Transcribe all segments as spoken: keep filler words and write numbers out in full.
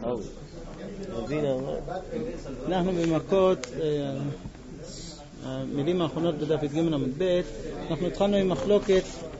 אנחנו במכות, המילים האחרונות בדף י"ג עמוד ב', אנחנו התחלנו עם מחלוקת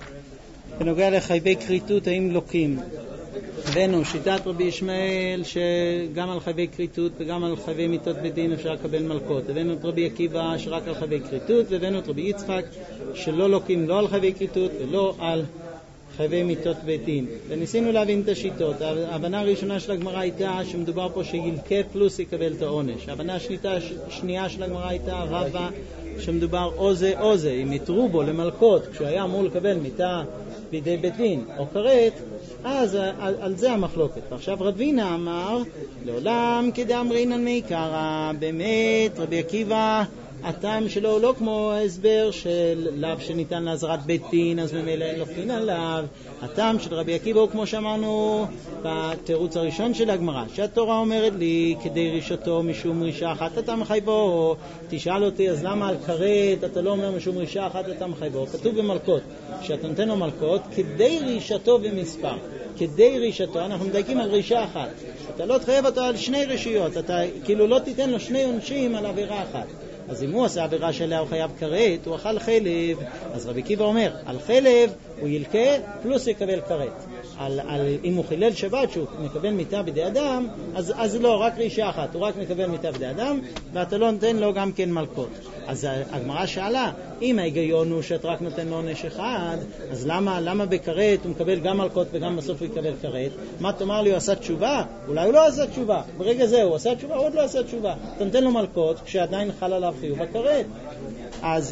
בנוגע לחייבי כריתות, האם לוקים. הבאנו שיטת רבי ישמעאל שגם על חייבי כריתות וגם על חייבי מיתות בדין אפשר לקבל מלכות. הבאנו את רבי עקיבא שרק על חייבי כריתות, והבאנו את רבי יצחק שלא לוקים לא על חייבי כריתות ולא על חייבי מיתות בדין. וניסינו להבין את השיטות. ההבנה הראשונה של הגמרא הייתה שמדובר פה שילקה פלוס יקבל את העונש. ההבנה השנייה של הגמרא הייתה רבה שמדובר או זה או זה, אם יתרו בו למלכות כשהוא היה אמור לקבל מיתה בידי בית דין או כרת, אז על, על זה המחלוקת. ועכשיו רבינה אמר לעולם כדאמרינן מעיקרא, באמת רבי עקיבא הטעם שלו הוא לא כמו ההסבר של לאו שניתן לעזרת בית דין, אז ממילא אין לוקחין עליו. הטעם של רבי עקיבא הוא כמו שאמרנו בתירוץ הראשון של הגמרא, שהתורה אומרת לי כדי רישתו משום רישה אחת אתה מחייבו. תשאל אותי אז למה על כרת אתה לא אומר משום רישה אחת אתה מחייבו? כתוב במלכות שאתה נותן לו מלכות כדי רישתו במספר, כדי רישתו אנחנו מדייקים על רישה אחת, אתה לא תחייב אותו על שני רשיות, אתה כאילו לא תיתן לו שני עונשים על עבירה אחת. אז אם הוא עשה עבירה שלה הוא חייב כרת, הוא אכל חלב, אז רבי עקיבא אומר על חלב הוא ילקה פלוס יקבל כרת. על, על, אם הוא חילל שבת שהוא מקבל מיתה בידי אדם, אז, אז לא, רק רישה אחת, הוא רק מקבל מיתה בידי אדם ואתה לא נותן לו גם כן מלכות. אז הגמרא שאלה, אם ההיגיון הוא שאת רק נותן לו עונש אחד, אז למה, למה בכרת הוא מקבל גם מלכות וגם בסוף הוא יקבל כרת? מה תאמר לי, הוא עשה תשובה? אולי הוא לא עשה תשובה, ברגע זה הוא עשה תשובה, הוא עוד לא עשה תשובה, אתה נותן לו מלכות כשעדיין חל עליו חיוב הכרת. אז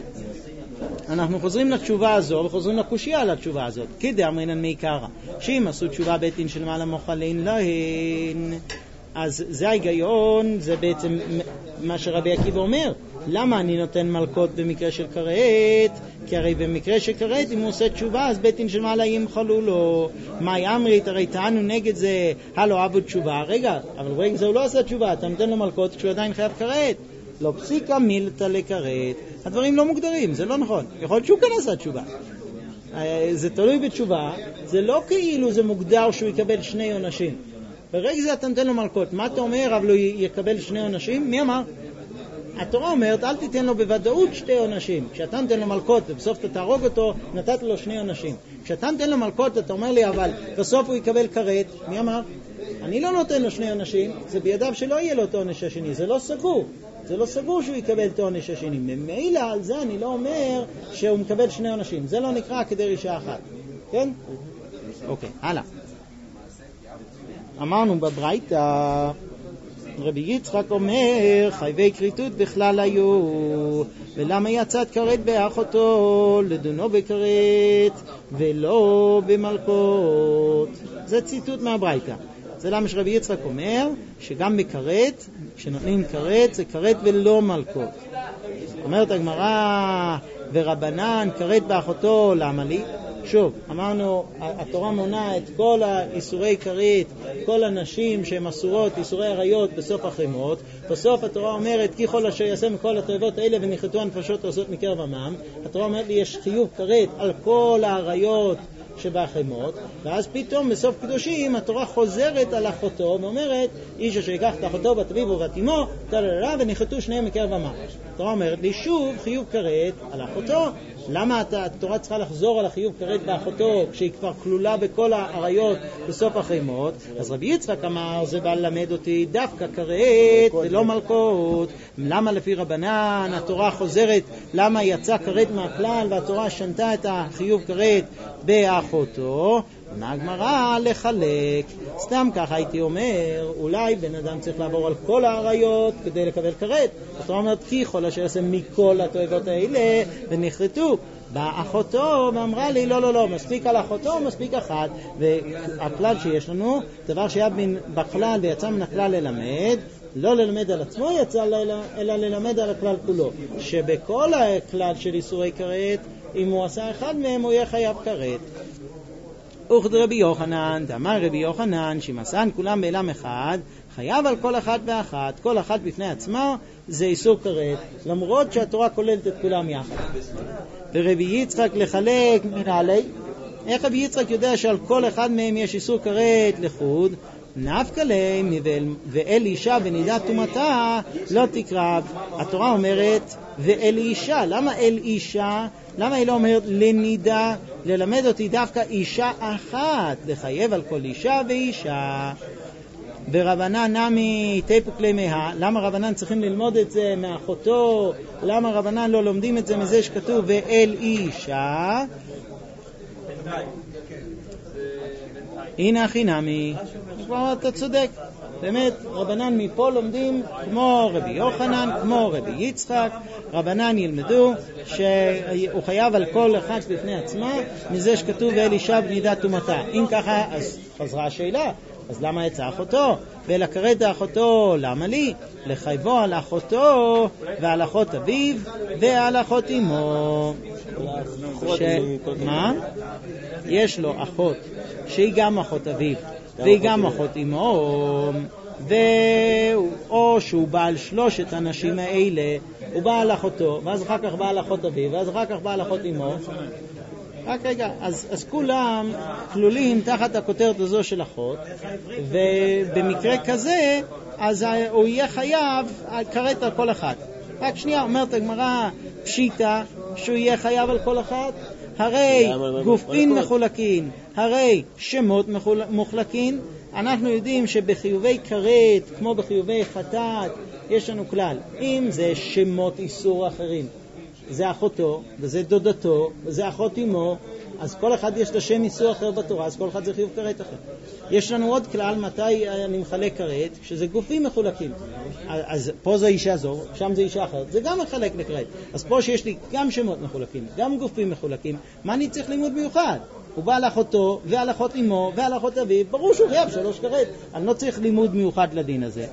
אנחנו חוזרים לתשובה הזו וחוזרים לקושיה לתשובה הזאת. כדאמרינן מעיקרא, שאם עשו תשובה בית דין של מעלה מוחלין להן, אז זה ההיגיון, זה בעצם מה שרבי עקיבא אומר. למה אני נותן מלכות במקרה של כרת? כי הרי במקרה של כרת אם הוא עושה תשובה אז בית דין של מעלה ימחלו לו. מה אמרית? הרי טענו נגד זה הלא אבו תשובה. רגע, אבל רגע זה הוא לא עושה תשובה, אתה נותן לו מלכות כשהוא עדיין חייב כרת. לא פסיקה מילתא לכרת. הדברים לא מוגדרים, זה לא נכון. יכול להיות שהוא כאן עשה תשובה, זה תלוי בתשובה, זה לא כאילו זה מוגדר שהוא יקבל שני עונשים. ברגע זה אתה נותן לו מלכות, מה אתה אומר אבל הוא יקבל שני עונשים? מי אמר? התורה אומרת אל תיתן לו בוודאות שתי עונשים. כשאתה נותן לו מלכות ובסוף אתה תהרוג אותו, נתת לו שני עונשים. כשאתה נותן לו מלכות אתה אומר לי אבל בסוף הוא יקבל כרת, מי אמר? אני לא נותן לו שני עונשים, זה בידיו שלא יהיה לו את העונש השני, זה לא סגור. זה לא סגור שהוא יקבל את העונש השני. ממילא על זה אני לא אומר שהוא מקבל שני עונשים. זה לא נקרא כדי רישה אחת. כן? אוקיי, הלאה. אמרנו בברייתא, רבי יצחק אומר חייבי כריתות בכלל היו, ולמה יצאת כרת באחותו לדונו בכרת ולא במלכות. זה ציטוט מהברייתא. זה למה שרבי יצחק אומר שגם בכרת, כשנותנים כרת, זה כרת ולא מלכות. אומרת הגמרא ורבנן כרת באחותו, למה לי? שוב, אמרנו, התורה מונה את כל האיסורי כרת, כל הנשים שהן אסורות, איסורי עריות בסוף החימות. בסוף התורה אומרת כי כל אשר יעשה מכל התועבות האלה וניחתו הנפשות עושות מקרב עמם. התורה אומרת לי יש חיוב כרת על כל העריות שבחימות, ואז פתאום בסוף קדושים התורה חוזרת על אחותו ואומרת איש אשר ייקח את אחותו בת אביו ובת אמו תללה וניחתו שניהם מקרב עמם. התורה אומרת לי שוב חיוב כרת על אחותו. למה התורה צריכה לחזור על החיוב כרת באחותו כשהיא כבר כלולה בכל העריות בסוף החימות? אז רבי יצחק אמר זה בא ללמד אותי דווקא כרת ולא מלכות. למה לפי רבנן התורה חוזרת, למה יצא כרת מהכלל והתורה שנתה את החיוב כרת באחותו? מה הגמרא לחלק? סתם ככה הייתי אומר אולי בן אדם צריך לעבור על כל העריות כדי לקבל כרת. התורה אומרת כי כל אשר יעשה מכל התועבות האלה ונחרטו באחותו, ואמרה לי לא לא לא מספיק על אחותו, מספיק אחת. והכלל שיש לנו דבר שהיה בכלל ויצא מן הכלל ללמד, לא ללמד על עצמו יצא אלא ללמד על הכלל כולו, שבכל הכלל של איסורי כרת אם הוא עשה אחד מהם הוא יהיה חייב כרת. אוכד רבי יוחנן, דאמר רבי יוחנן שמסען כולם בעלם אחד חייב על כל אחת ואחת, כל אחת בפני עצמה זה איסור כרת, למרות שהתורה כוללת את כולם יחד. ורבי יצחק לחלק מנהלי, איך רבי יצחק יודע שעל כל אחד מהם יש איסור כרת לחוד? נפקא ליה ואל אישה בנידת טומאתה לא תקרב. התורה אומרת ואל אישה. למה אל אישה? למה היא לא אומרת לנידה? ללמד אותי דווקא אישה אחת, לחייב על כל אישה ואישה. ברבנן נמי תיפוק לימיה. למה רבנן צריכים ללמוד את זה מאחותו? למה רבנן לא לומדים את זה מזה שכתוב ואל אישה? הנה הכי נמי. כבר אתה צודק. באמת, רבנן מפה לומדים כמו רבי יוחנן, כמו רבי יצחק. רבנן ילמדו שהוא חייב על כל אחד בפני עצמה מזה שכתוב ואל אישה בנידת טומאתה. אם ככה, אז חזרה השאלה. אז למה יצא אחותו? ולקראת אחותו, למה לי? לחייבו על אחותו ועל אחות אביו ועל אחות אמו. ש... מה? יש לו אחות שהיא גם אחות אביו והיא גם אחות אמו, ו... או שהוא בעל שלושת הנשים האלה, הוא בעל אחותו ואז אחר כך בעל אחות אביו ואז אחר כך בעל אחות אמו. רק רגע, אז, אז כולם כלולים תחת הכותרת הזו של אחות, ובמקרה כזה אז הוא יהיה חייב כרת על כל אחת. רק שנייה, אומרת הגמרא פשיטה שהוא יהיה חייב על כל אחת, הרי גופין מחולקים, הרי שמות מוחלקים. אנחנו יודעים שבחיובי כרת כמו בחיובי חטאת יש לנו כלל, אם זה שמות איסור אחרים, זה אחותו וזה דודתו וזה אחות אמו, אז כל אחד יש לשם איסור אחר בתורה, אז כל אחד זה חיוב כרת אחר. יש לנו עוד כלל מתי אני מחלק כרת, כשזה גופים מחולקים. אז פה זה אישה זו, שם זה אישה אחרת, זה גם מחלק לכרת. אז פה שיש לי גם שמות מחולקים, גם גופים מחולקים, מה אני צריך לימוד מיוחד? הוא בא על אחותו ועל אחות אמו ועל אחות אביו, ברור שהוא חייב שלוש כרת, אני לא צריך לימוד מיוחד לדין הזה.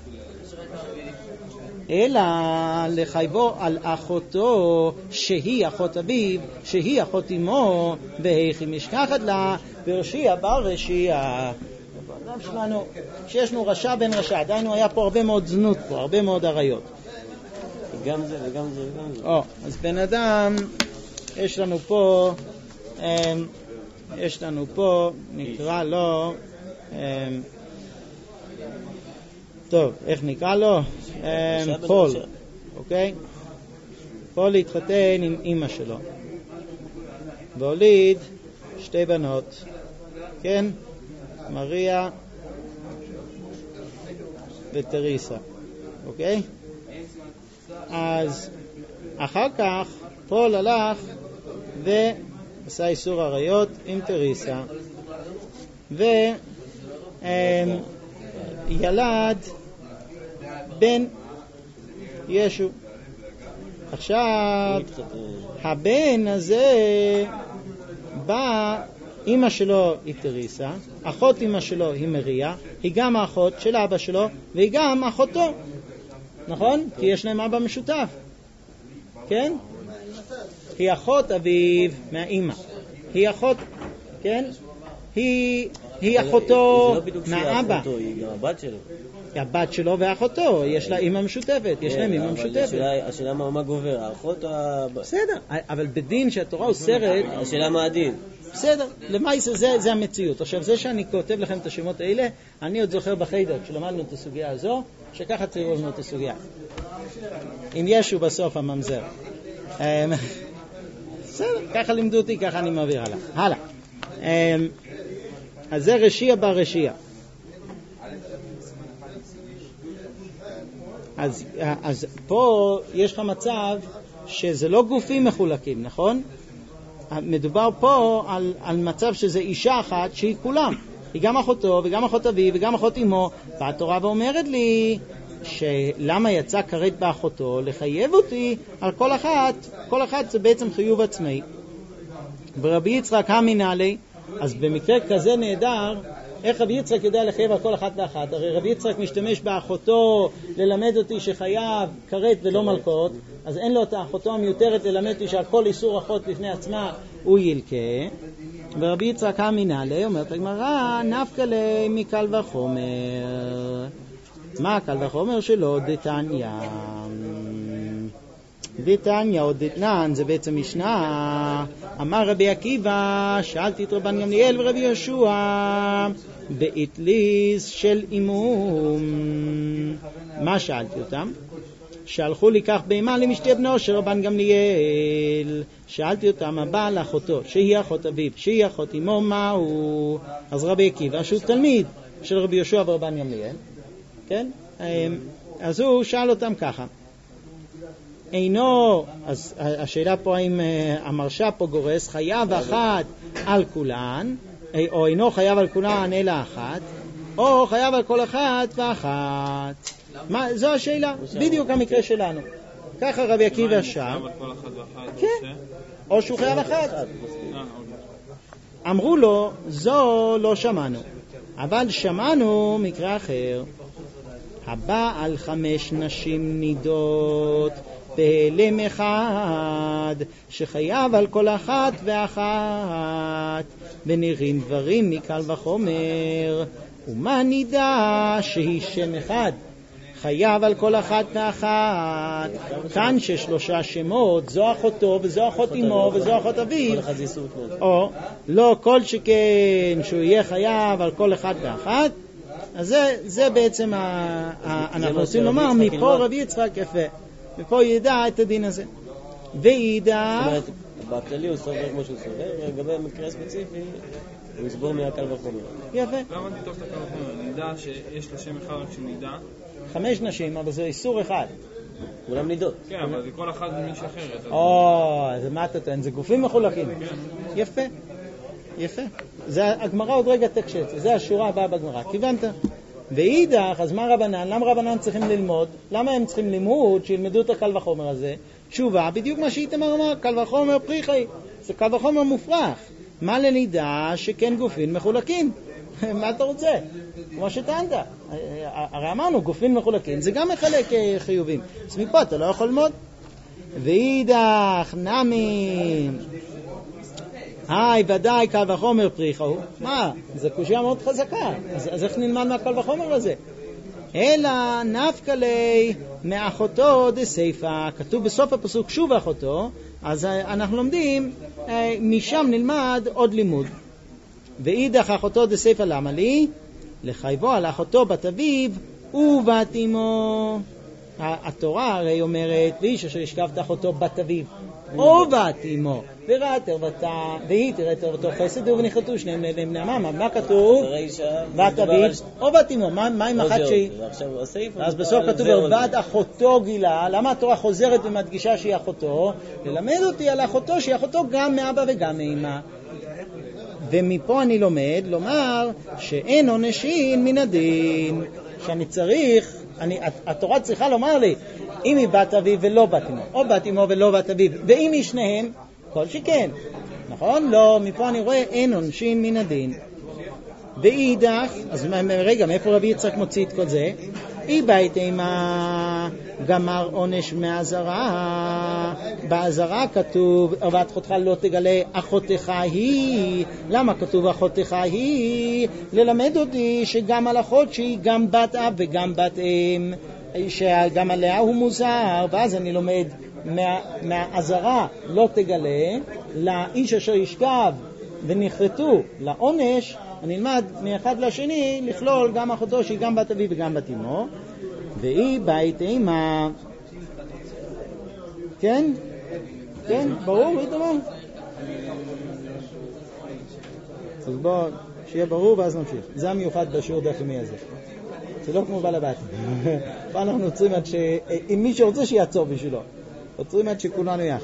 אלא לחייבו על אחותו שהיא אחות אביו, שהיא אחות אמו, והכי משכחת לה ברשיע בר רשיע. האדם שלנו, שישנו רשע בן רשע, דיינו היה פה הרבה מאוד זנות פה, הרבה מאוד עריות. גם זה וגם זה וגם זה. או, אז בן אדם, יש לנו פה, יש לנו פה, נקרא לו, טוב, איך נקרא לו? פול, אוקיי? פול התחתן עם אמא שלו והוליד שתי בנות, כן? מריה וטריסה, אוקיי? אז אחר כך פול הלך ועשה איסור עריות עם טריסה וילד בן ישו. עכשיו הבן הזה בא, אמא שלו היא טריסה, אחות אמא שלו היא מריה, היא גם האחות של אבא שלו והיא גם אחותו, נכון? כי יש להם אבא משותף, כן? היא אחות אביו מהאמא, היא אחות, כן? היא היא אחותו מהאבא, היא גם הבת שלו, היא הבת שלו ואחותו, יש לה אמא משותפת, יש להם אמא משותפת. השאלה מה גובר, האחות או... בסדר, אבל בדין שהתורה אוסרת, השאלה מה הדין? בסדר, למעשה זה, זה המציאות. עכשיו, זה שאני כותב לכם את השמות האלה, אני עוד זוכר בחיידר, כשלמדנו את הסוגיה הזו, שככה תראו לנו את הסוגיה. אם ישו בסוף הממזר. בסדר, ככה לימדו אותי, ככה אני מעביר הלאה. הלאה. אז זה רשיע בר רשיע. אז, אז פה יש לך מצב שזה לא גופים מחולקים, נכון? מדובר פה על, על מצב שזה אישה אחת שהיא כולם, היא גם אחותו וגם אחות אביו וגם אחות אמו, והתורה ואומרת לי שלמה יצא כרת באחותו, לחייב אותי על כל אחת, כל אחת זה בעצם חיוב עצמאי. ברבי יצחק המינלי, אז במקרה כזה נהדר, איך רבי יצחק יודע לחייב על כל אחת ואחת? הרי רבי יצחק משתמש באחותו ללמד אותי שחייב כרת ולא מלכות, אז אין לו את האחותו המיותרת ללמד אותי שהכל איסור אחות בפני עצמה הוא ילכה. ורבי יצחק המינלי אומרת הגמרא נפקא ליה מקל וחומר. מה קל וחומר שלו? דתניא ותניא עוד דתנן, זה בעצם משנה. אמר רבי עקיבא, שאלתי את רבן גמליאל ורבי יהושע באטליס של אימום. מה שאלתי אותם? שהלכו לקח בהמה למשתה בנו של רבן גמליאל. שאלתי אותם, הבעל אחותו, שהיא אחות אביו, שהיא אחות אמו, מהו? אז רבי עקיבא, שהוא תלמיד של רבי יהושע ורבן גמליאל, כן? אז הוא שאל אותם ככה. אינו, אז השאלה פה האם המרשה פה גורס, חייב אחת על כולן, או אינו חייב על כולן אלא אחת, או חייב על כל אחת ואחת. מה, זו השאלה, בדיוק המקרה שלנו. ככה רבי עקיבא שאל. כן, או שהוא חייב אחת. אמרו לו, זו לא שמענו, אבל שמענו מקרה אחר. הבא על חמש נשים נידות בהלם אחד, שחייב על כל אחת ואחת, ונראים דברים מקל וחומר. ומה נידע שהיא שם אחד, חייב על כל אחת ואחת. כאן ששלושה שמות, זו אחותו וזו אחות אמו וזו אחות אביו, או לא כל שכן שהוא יהיה חייב על כל אחת ואחת. אז זה, זה בעצם ה, ה, אנחנו רוצים לומר, מפה רבי יצחק יפה, מפה ידע את הדין הזה. וידע, זאת אומרת, בכללי הוא סובר כמו שהוא סובר, ולגבי מקרה ספציפי הוא יסבור מהקל וחומר. יפה. למה תתוך את הקל וחומר? נדע שיש לה שם אחד רק שנדע. חמש נשים, אבל זה איסור אחד. כולם נידות. כן, אבל זה כל אחד ממישהו אחרת. או, זה מה אתה טוען? זה גופים מחולקים. יפה, יפה. זה הגמרא עוד רגע תקשת, זה השורה הבאה בגמרא. כיוונת. ואידך, אז מה רבנן? למה רבנן צריכים ללמוד? למה הם צריכים לימוד שילמדו את הקל וחומר הזה? תשובה, בדיוק מה שאיתמר אמר, קל וחומר פריחי. זה קל וחומר מופרך. מה לנידע שכן גופים מחולקים? מה אתה רוצה? כמו שטענת. הרי אמרנו, גופים מחולקים, זה גם מחלק חיובים. אז מפה אתה לא יכול ללמוד. ואידך, נמי. היי, ודאי, קל וחומר פריחה הוא. מה? זה קושיה מאוד חזקה. אז, אז איך נלמד מהקל וחומר הזה? אלא נפקא לי מאחותו דסייפא. כתוב בסוף הפסוק שוב אחותו, אז אנחנו לומדים, משם נלמד עוד לימוד. ואידך אחותו דסייפא למה לי? לחייבו על אחותו בת אביו ובת אמו. התורה הרי אומרת, ואיש אשר ישכב תחת אותו בת אביו או בת אמו, וראת ערוותה, והיא תראה ערוותו חסד ונכרתו שניהם לבני עמם. מה כתוב? בת אביו או בת אמו. מה עם אחת שהיא? אז בסוף כתוב בת אחותו גילה. למה התורה חוזרת ומדגישה שהיא אחותו? ללמד אותי על אחותו שהיא אחותו גם מאבא וגם מאמא. ומפה אני לומד לומר שאין עונשין מן הדין, שאני צריך, אני, התורה צריכה לומר לי אם היא בת אביו ולא בת אמו, או בת אמו ולא בת אביו, ואם היא שניהם, כל שכן, נכון? לא, מפה אני רואה אין עונשין מן הדין. ואידך, אז רגע, מאיפה רבי יצחק מוציא את כל זה? אי בית אימה גמר עונש מהזרה. בהזרה כתוב ערבת אחותך לא תגלה אחותך היא. למה כתוב אחותך היא? ללמד אותי שגם על אחות שהיא גם בת אב וגם בת אם, שגם עליה הוא מוזר. ואז אני לומד מה, מהעזרה לא תגלה לאיש אשר ישכב ונכרתו לעונש. אני אלמד מאחד לשני לכלול גם אחותו שהיא גם בת אביו וגם בת אמו. והיא בית אימה. כן? כן? ברור? איתמר? אז בואו שיהיה ברור ואז נמשיך. זה המיוחד בשיעור דף יומי הזה. זה לא כמו בעל הבית. פה אנחנו עוצרים עד ש... אם מי שרוצה שיעצור בשבילו. עוצרים עד שכולנו יחד.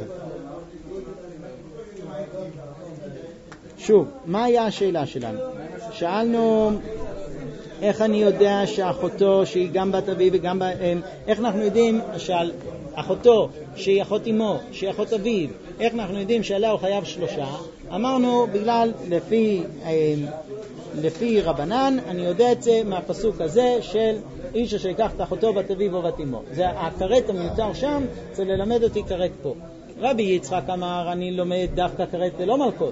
שוב, מה היה השאלה שלנו? שאלנו איך אני יודע שאחותו שהיא גם בת אביו וגם בת אם, איך אנחנו יודעים שעל אחותו שהיא אחות אמו, שהיא אחות אביו, איך אנחנו יודעים שעליה הוא חייב שלושה? אמרנו בגלל לפי, לפי רבנן, אני יודע את זה מהפסוק הזה של איש אשר ייקח את אחותו בת אביו או בת אמו. זה הכרת המיותר שם, זה ללמד אותי כרת פה. רבי יצחק אמר אני לומד דווקא כרת ולא מלכות,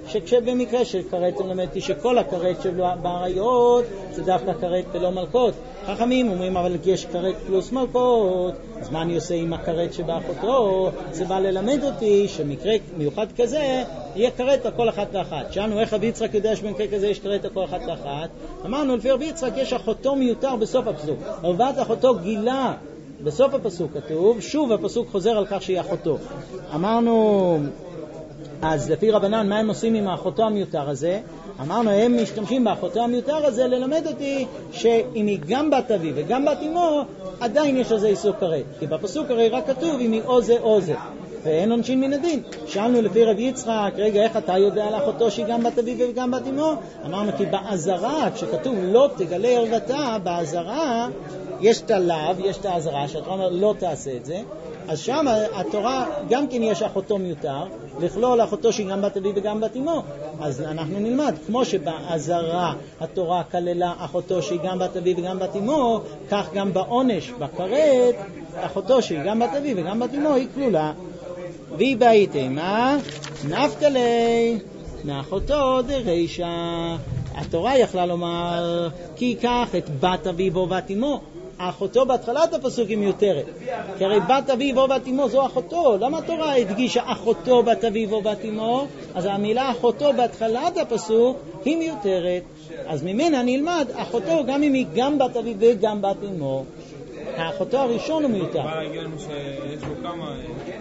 שכשבמקרה של כרת למדתי שכל הכרת שבעריות זה דווקא כרת ולא מלכות. חכמים אומרים אבל יש כרת פלוס מלכות, אז מה אני עושה עם הכרת שבאחותו? זה בא ללמד אותי שמקרה מיוחד כזה יהיה כרת לכל אחת ואחת. שאלנו איך רבי יצחק יודע שבמקרה כזה יש כרת לכל אחת ואחת? אמרנו לפי רבי יצחק יש אחותו מיותר בסוף הפסוק, ערבת אחותו גילה בסוף הפסוק כתוב, שוב הפסוק חוזר על כך שהיא אחותו. אמרנו, אז לפי רבנן, מה הם עושים עם האחותו המיותר הזה? אמרנו, הם משתמשים באחותו המיותר הזה ללמד אותי שאם היא גם בת אבי וגם בת אמו, עדיין יש לזה איסור כרת. כי בפסוק הרי רק כתוב אם היא או זה או זה. ואין עונשין מן הדין. שאלנו לפי רבי יצחק, רגע, איך אתה יודע על אחותו שהיא גם בת אבי וגם בת אמו? אמרנו, כי בעזרה, כשכתוב לא תגלה ערוותה, בעזרה יש את הלאו, יש את העזרה, שאתה אומר לא תעשה את זה, אז שם התורה גם כן יש אחותו מיותר, לכלול אחותו שהיא גם בת אבי וגם בת אמו. אז אנחנו נלמד, כמו שבעזרה התורה כללה אחותו שהיא גם בת אבי וגם בת אמו, כך גם בעונש, בכרת, אחותו שהיא גם בת אבי וגם בת אמו היא כלולה. והיא בהייתם, מה? נפקלי, מאחותו דרישה. התורה יכלה לומר, כי ייקח את בת אביו או בת אמו. אחותו בהתחלת הפסוק היא מיותרת. כי הרי בת אביו או בת אמו זו אחותו. למה התורה הדגישה אחותו בת אביו או בת אמו? אז המילה אחותו בהתחלת הפסוק היא מיותרת. אז ממנה נלמד אחותו גם אם היא גם בת אביו וגם בת אמו. האחותו הראשון הוא מיותר. מה להגיד לנו שיש לו כמה...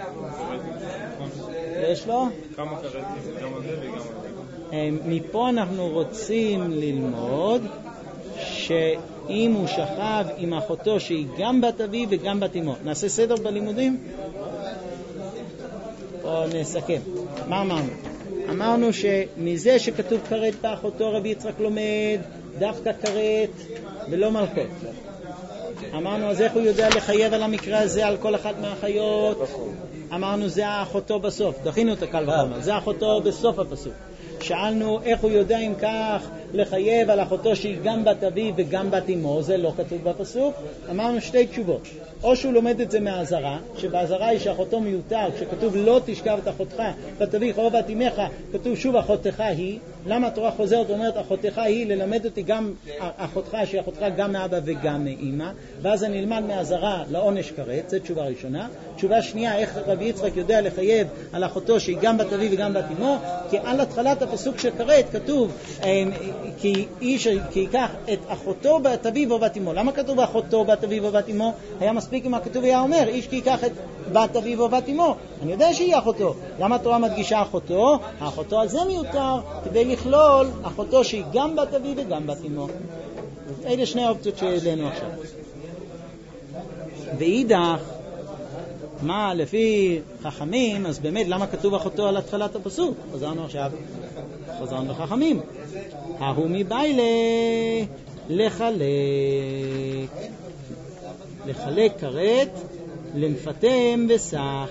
יש לו? כמה קרטים, גם על זה וגם על זה. מפה אנחנו רוצים ללמוד שאם הוא שכב עם אחותו שהיא גם בת אבי וגם בת אמו. נעשה סדר בלימודים? או נסכם. מה אמרנו? אמרנו שמזה שכתוב כרת באחותו רבי יצחק לומד דווקא כרת ולא מלכות. אמרנו, אז איך הוא יודע לחייב על המקרה הזה על כל אחת מהחיות? אמרנו, זה האחותו בסוף. דחינו את הקל וחומר. זה האחותו בסוף הפסוק. שאלנו איך הוא יודע אם כך לחייב על אחותו שהיא גם בת אבי וגם בת אמו, זה לא כתוב בפסוק. אמרנו שתי תשובות. או שהוא לומד את זה מהעזרה, שבעזרה היא שאחותו מיותר, כשכתוב לא תשכב את אחותך, בת אביך או בת אמך, כתוב שוב אחותך היא. למה התורה חוזרת ואומרת אחותך היא? ללמד אותי גם אחותך, שהיא אחותך גם מאבא וגם מאמא, ואז אני אלמד מהעזרה לעונש כרת. זו תשובה ראשונה. תשובה שנייה, איך רבי יצחק יודע לחייב על אחותו שהיא גם בת אבי וגם בת אמו? כי על התחלת הפסוק של כרת כתוב כי איש כי ייקח את אחותו בת אביו או בת אמו. למה כתוב אחותו בת אביו או בת אמו? היה מספיק אם הכתוב היה אומר איש כי ייקח את בת אביו או בת אמו. אני יודע שהיא אחותו. למה התורה מדגישה אחותו? האחותו הזה מיותר כדי לכלול אחותו שהיא גם בת אביו וגם בת אמו. אלה שני האופציות שהעלינו עכשיו. ואידך, מה לפי חכמים, אז באמת למה כתוב אחותו על התחלת הפסוק? חזרנו עכשיו, חזרנו לחכמים. ההוא מביילה לחלק, לחלק כרת, למפתם וסך.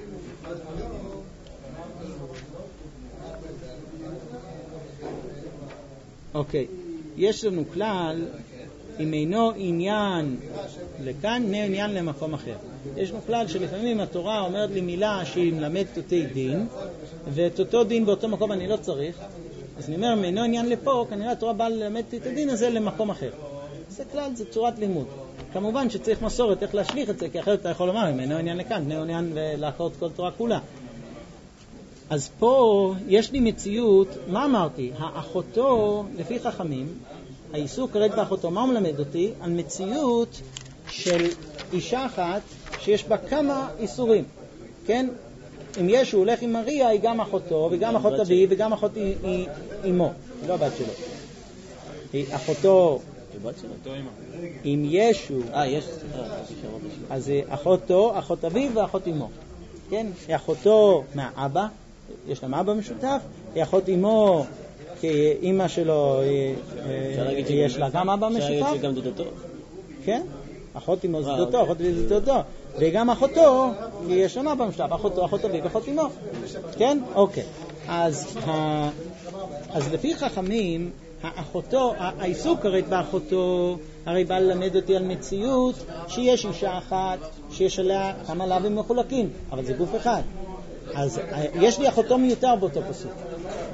אוקיי, יש לנו כלל, אם אינו עניין לכאן, אינו עניין למקום אחר. יש לנו כלל שלפעמים התורה אומרת לי מילה שהיא מלמדת אותי דין, ואת אותו דין באותו מקום אני לא צריך, אז אני אומר, אם אינו עניין לפה, כנראה התורה באה ללמד את הדין הזה למקום אחר. זה כלל, זה צורת לימוד. כמובן שצריך מסורת איך להשליך את זה, כי אחרת אתה יכול לומר, אם אינו עניין לכאן, אינו עניין ולעקור את כל תורה כולה. אז פה יש לי מציאות, מה אמרתי? האחותו, לפי חכמים, האיסור כרת באחותו, מה הוא מלמד אותי? על מציאות של אישה אחת שיש בה כמה איסורים, כן? אם ישו הולך עם מריה, היא גם אחותו, וגם אחות אבי, וגם אחות אמו. היא לא הבת שלו. היא אחותו, אם ישו, אה, יש. אז היא אחותו, אחות אבי ואחות אמו. כן? היא אחותו מהאבא, יש להם אבא משותף, היא אחות אמו, כי אמא שלו, יש לה גם אבא משותף. אפשר להגיד שגם דודתו. כן? אחות אמו זה דודתו, אחות אבי זה דודתו. וגם אחותו, כי יש להם אבא משותף, אחותו, אחות אבי ואחות אמו. כן? אוקיי. אז, אז לפי חכמים, האחותו, האיסור כרת באחותו, הרי בא ללמד אותי על מציאות שיש אישה אחת, שיש עליה כמה לאווים מחולקים, אבל זה גוף אחד. אז יש לי אחותו מיותר באותו פסוק.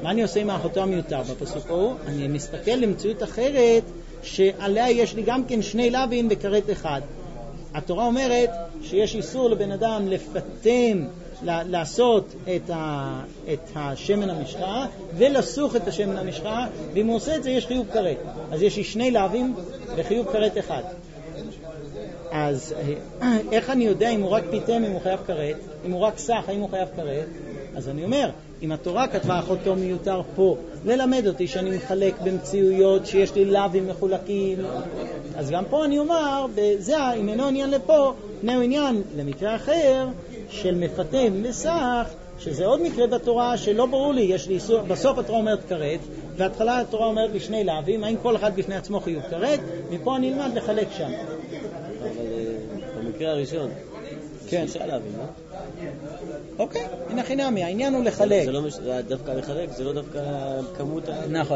מה אני עושה עם האחותו המיותר בפסוק ההוא? אני מסתכל למציאות אחרת שעליה יש לי גם כן שני לווים בכרת אחד. התורה אומרת שיש איסור לבן אדם לפתם, לעשות את, ה, את השמן המשחה ולסוך את השמן המשחה, ואם הוא עושה את זה יש חיוב כרת. אז יש לי שני לווים וחיוב כרת אחד. אז איך אני יודע אם הוא רק פיתם, אם הוא חייב כרת? אם הוא רק סך, האם הוא חייב כרת? אז אני אומר, אם התורה כתבה אחותו מיותר פה ללמד אותי שאני מחלק במציאויות שיש לי לווים מחולקים, אז גם פה אני אומר, זה אם אינו עניין לפה, אינו עניין למקרה אחר של מפתם מסך, שזה עוד מקרה בתורה שלא ברור לי, יש לי איסור, בסוף התורה אומרת כרת, והתחלה התורה אומרת לי שני לווים, האם כל אחד בפני עצמו חיוב כרת, מפה אני אלמד לחלק שם. אבל במקרה הראשון, כן. שלושה לווים, לא? אוקיי, הנה חינמי, העניין הוא לחלק. זה לא מש... דווקא לחלק, זה לא דווקא כמות ה... נכון.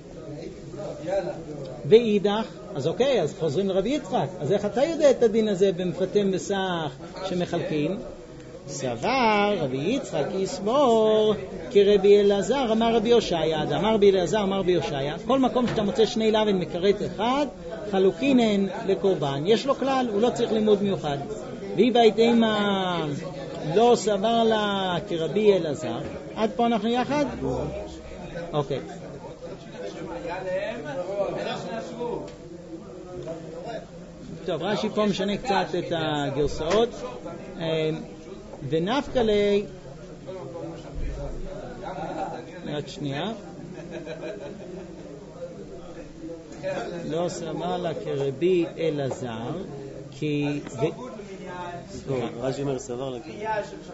ואידך, אז אוקיי, אז חוזרים לרבי יצחק. אז איך אתה יודע את הדין הזה במפתם מסך שמחלקים? סבר רבי יצחק יסבור כרבי אלעזר אמר רבי יושעיה. אמר רבי אלעזר אמר רבי יושעיה, כל מקום שאתה מוצא שני לווים מכרת אחד, חלוקינן לקורבן. יש לו כלל, הוא לא צריך לימוד מיוחד. והיא בהתאמה לא סבר לה כרבי אלעזר. עד פה אנחנו יחד? אוקיי. טוב, רש"י פה משנה קצת את הגרסאות. ונפקא לי, רק שנייה, לא סבר לה כרבי אלעזר, כי... רש"י אומר סבר לה כרבי.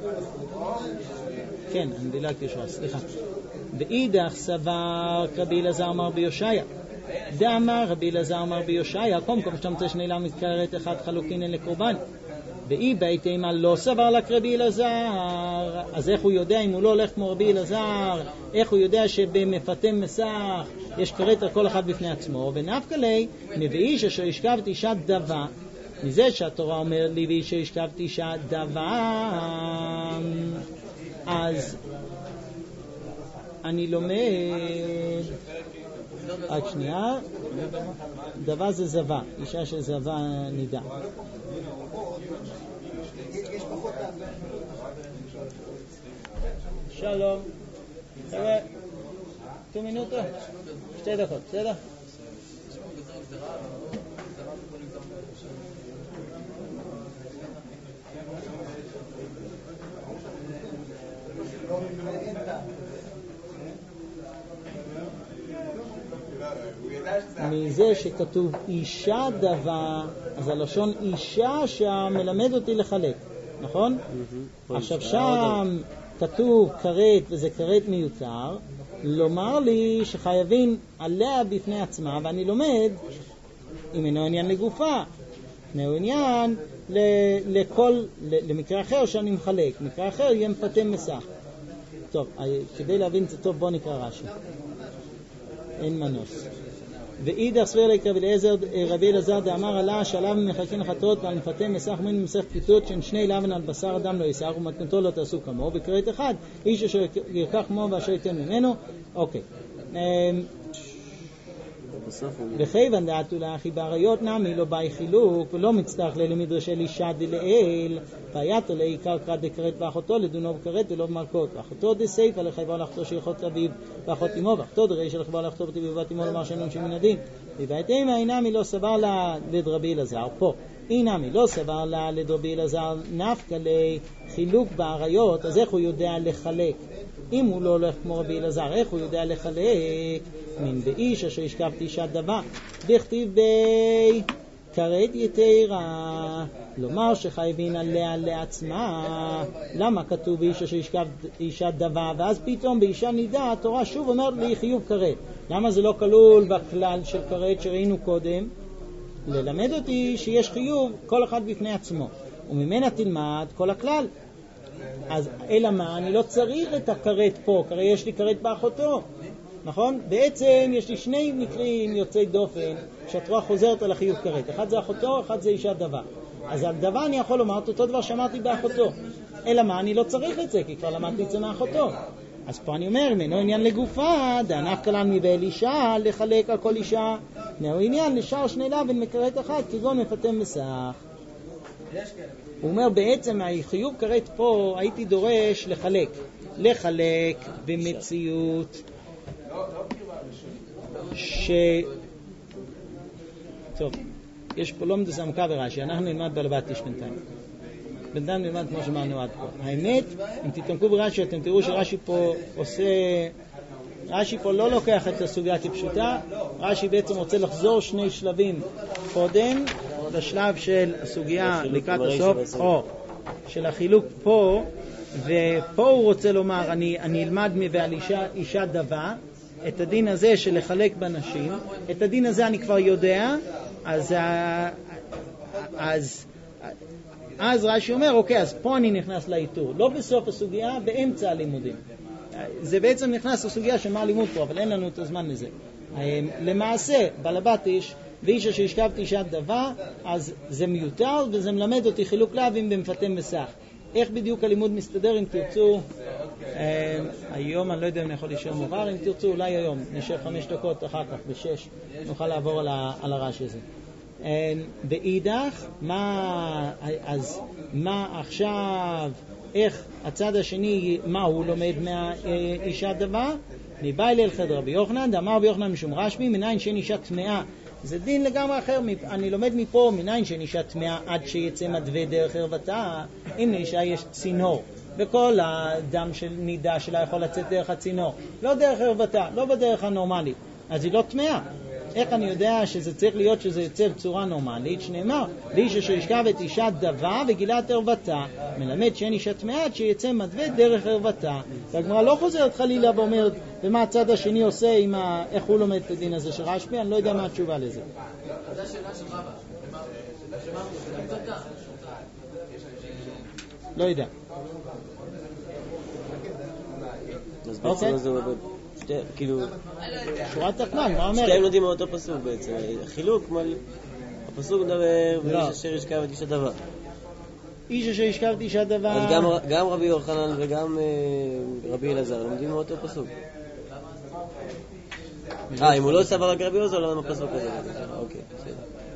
כן, אני דילגתי שורה, סליחה. ואידך סבר כרבי אלעזר אמר ביושעיה. דאמר רבי אלעזר אמר ביושעיה, קום קום שאתה מצא שני להם מתקררת אחד חלוקינן לקורבן. ואי בהתאמה לא סבר לה כרבי אלעזר, אז איך הוא יודע אם הוא לא הולך כמו רבי אלעזר? איך הוא יודע שבמפתם מסך יש כרת על כל אחד בפני עצמו? ונפקא לי, מבאיש אשר ישכבת אישה דבה, מזה שהתורה אומרת לי ואיש ישכבת אישה דבה, אז אני לומד, רק שנייה, דבה זה זבה, אישה של זבה נידה. שלום, חבר'ה, שתי מינוטו, שתי דקות, בסדר? מזה שכתוב אישה דבה, אז הלשון אישה שם מלמד אותי לחלק, נכון? עכשיו שם כתוב כרת וזה כרת מיותר, לומר לי שחייבים עליה בפני עצמה, ואני לומד אם אינו עניין לגופה, אינו עניין לכל, למקרה אחר שאני מחלק, מקרה אחר יהיה מפתם מסך. טוב, כדי להבין את זה טוב בוא נקרא רש"י, אין מנוס. ואידך סבר לי רבי אלעזר דאמר עלה שעליו מחלקין חטאות ועל מפתם מסך מן מסך פליטות שהן שני לבן על בשר אדם לא יסר ומתנתו לא תעשו כמוהו בכרת אחד איש אשר ירקח כמוהו ואשר ייתן ממנו. אוקיי, וכיוון דעתו לאחי בעריות נמי לא באי חילוק ולא מצטרך למדרשי לישא דלאל והייתו לעיקר כרת דכרת ואחותו לדונו בכרת ולא במלכות ואחותו דסייפה לחייבה לאחותו שיכות אביו ואחות אמו ואחותו דראי שלחייבה לאחותו בתביב ובת אמו לומר שאינון שמן הדין. ובהתאמה אינמי לא סבר לה לדרבי אלעזר, פה אינמי לא סבר לה לדרבי אלעזר נפקא לי חילוק בעריות, אז איך הוא יודע לחלק? אם הוא לא הולך כמו רבי אלעזר, איך הוא יודע לחלק? מן באיש אשר ישכבת אישה דבה דכתיב בי כרת יתרה, לומר שחייבים עליה לעצמה. למה כתוב באיש אשר ישכבת אישה דבה ואז פתאום באישה נידה התורה שוב אומרת לי חיוב כרת? למה זה לא כלול בכלל של כרת שראינו קודם? ללמד אותי שיש חיוב כל אחד בפני עצמו וממנה תלמד כל הכלל. אז אלא מה, אני לא צריך את הכרת פה, כי יש לי כרת באחותו, נכון? בעצם יש לי שני מקרים יוצאי דופן שהתורה חוזרת על החיוב כרת, אחד זה אחותו, אחד זה אישה דבה. אז על דבה אני יכול לומר את אותו דבר שאמרתי באחותו, אלא מה, אני לא צריך את זה כי כבר למדתי את זה מאחותו. אז פה אני אומר, אינו עניין לגופה, דענף כלן מבעל אישה, לחלק על כל אישה, אינו עניין לשאר שני לבן מכרת אחת, כגון מפתם מסך. הוא אומר, בעצם מהחיוב כרת פה הייתי דורש לחלק. לחלק במציאות ש... טוב, יש פה לא מדוס עמוקה ברש"י, אנחנו נלמד בלבטיש בינתיים. בינתיים נלמד כמו שאמרנו עד פה. האמת, אם תתעמקו ברש"י, אתם תראו שרש"י פה עושה... רש"י פה לא לוקח את הסוגיה כפשוטה, רש"י בעצם רוצה לחזור שני שלבים קודם, לשלב של הסוגיה לקראת הסוף, או של החילוק פה, ופה הוא רוצה לומר, אני, אני אלמד מבעל אישה, אישה דבה, את הדין הזה של לחלק בנשים, את הדין הזה אני כבר יודע, אז, אז, אז רש"י אומר, אוקיי, אז פה אני נכנס לאיתור, לא בסוף הסוגיה, באמצע הלימודים. זה בעצם נכנס לסוגיה של מה לימוד פה, אבל אין לנו את הזמן לזה. למעשה, בלבטיש, ואישה שהשכבת אישה דבה, אז זה מיותר, וזה מלמד אותי חילוק לאווים במפתם מסך. איך בדיוק הלימוד מסתדר, אם תרצו, היום אני לא יודע אם אני יכול להישאר מובר, אם תרצו אולי היום, נשאר חמש דקות אחר כך, בשש, נוכל לעבור על הרעש הזה. באידך, מה, אז מה עכשיו, איך הצד השני, מה הוא לומד מהאישה דבה? מבעל אל חד רבי יוחנן, דאמר רבי יוחנן משום רשמי, מניין שאין אישה טמאה. זה דין לגמרי אחר, אני לומד מפה, מניין שאין אישה טמאה עד שיצא מדווה דרך ערוותה, אם לאישה יש צינור, וכל הדם של נידה שלה יכול לצאת דרך הצינור, לא דרך ערוותה, לא בדרך הנורמלית, אז היא לא טמאה. איך אני יודע שזה צריך להיות שזה יצא בצורה נורמלית? שנאמר, לאישה שישכב את אישה דבה וגילה את ערוותה, מלמד שאין אישה טמאה עד שיצא מדווה דרך ערוותה. והגמרא לא חוזרת חלילה ואומרת, ומה הצד השני עושה עם ה... איך הוא לומד את הדין הזה של רשב"י? אני לא יודע מה התשובה לזה. זה השאלה של רבא. לא יודע. אז בעצם זה עובד. כאילו... שורת תחמן, מה אומרת? שתיים יודעים מאותו פסוק בעצם. חילוק, הפסוק מדבר ואיש אשר ישכב את אישה דבה. איש אשר ישכב את אישה דבה... אז גם רבי יוחנן וגם רבי אלעזר לומדים מאותו פסוק. אה, אם הוא לא סבר רק רבי אלעזר, לא למה פסוק הזה. אוקיי, בסדר.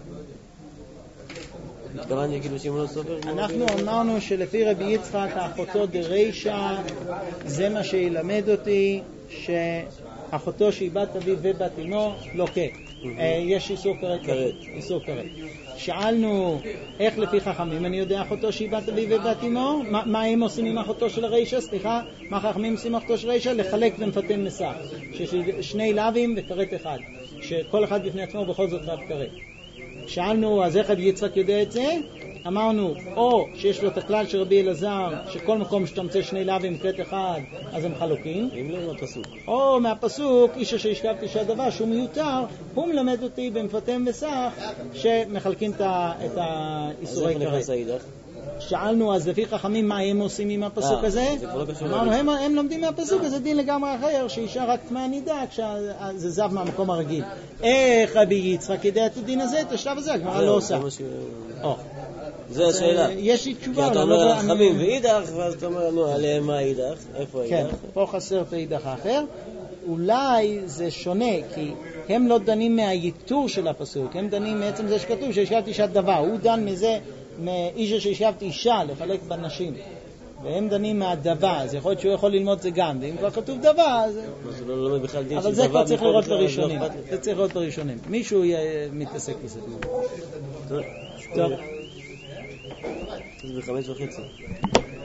התכוונתי כאילו שאם הוא לא סופר... אנחנו אמרנו שלפי רבי יצחק, אחותו דרישה, זה מה שילמד אותי, שאחותו שהיא בת אביו ובת אמו, לוקה. יש איסור כרת. איסור כרת. שאלנו איך לפי חכמים אני יודע אחותו שהיא בת אביו ובת אמו, מה הם עושים עם אחותו של הרישה? סליחה, מה חכמים עושים עם אחותו של הרישה? לחלק ומפתם מסך, ששני לאווים וכרת אחד, שכל אחד בפני עצמו בכל זאת רב כרת. שאלנו, אז איך רבי יצחק יודע את זה? אמרנו, או שיש לו את הכלל של רבי אלעזר, שכל מקום שאתה מצא שני לאווים כרת אחד, אז הם חלוקים. אם לא מהפסוק. או מהפסוק, איש אשר ישכב את אישה דבה, שהוא מיותר, הוא מלמד אותי במפתם מסך, שמחלקים את האיסורי כרת. אז איך נכנס האידך? שאלנו, אז לפי חכמים מה הם עושים עם הפסוק הזה? אמרנו, הם, הם לומדים מהפסוק הזה דין לגמרי אחר, שאישה רק מהנידה כשזה זב מהמקום הרגיל. איך רבי יצחק ידע את הדין הזה? את השלב הזה, הגמרא לא עושה. זו השאלה. יש לי תשובה. כי אתה אומר על חכמים ואידך, ואז אתה אומר, נו, עליהם מה האידך? איפה האידך? כן, פה חסר את האידך האחר. אולי זה שונה, כי הם לא דנים מהייתור של הפסוק, הם דנים מעצם זה שכתוב שהשכבת אישה דבה, הוא דן מזה, מאישה שהשכבת אישה לחלק בנשים, והם דנים מהדבה, אז יכול להיות שהוא יכול ללמוד זה גם, ואם כבר כתוב דבה, אז... אבל זה כבר צריך לראות בראשונים, זה צריך לראות בראשונים, מישהו מתעסק בזה. טוב. טוב. זה בחמש וחצי.